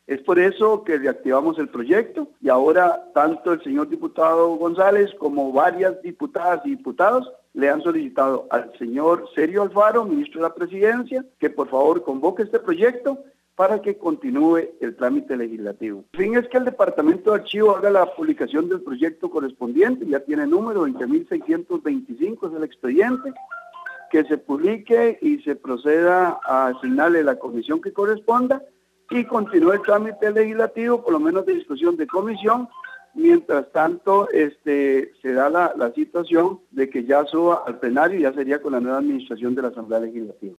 Es por eso que reactivamos el proyecto y ahora tanto el señor diputado González como varias diputadas y diputados le han solicitado al señor Sergio Alfaro, ministro de la Presidencia, que por favor convoque este proyecto para que continúe el trámite legislativo. El fin es que el Departamento de Archivo haga la publicación del proyecto correspondiente, ya tiene número 20.625, es el expediente, que se publique y se proceda a asignarle la comisión que corresponda y continúe el trámite legislativo, por lo menos de discusión de comisión. Mientras tanto, se da la situación de que ya suba al plenario y ya sería con la nueva administración de la Asamblea Legislativa.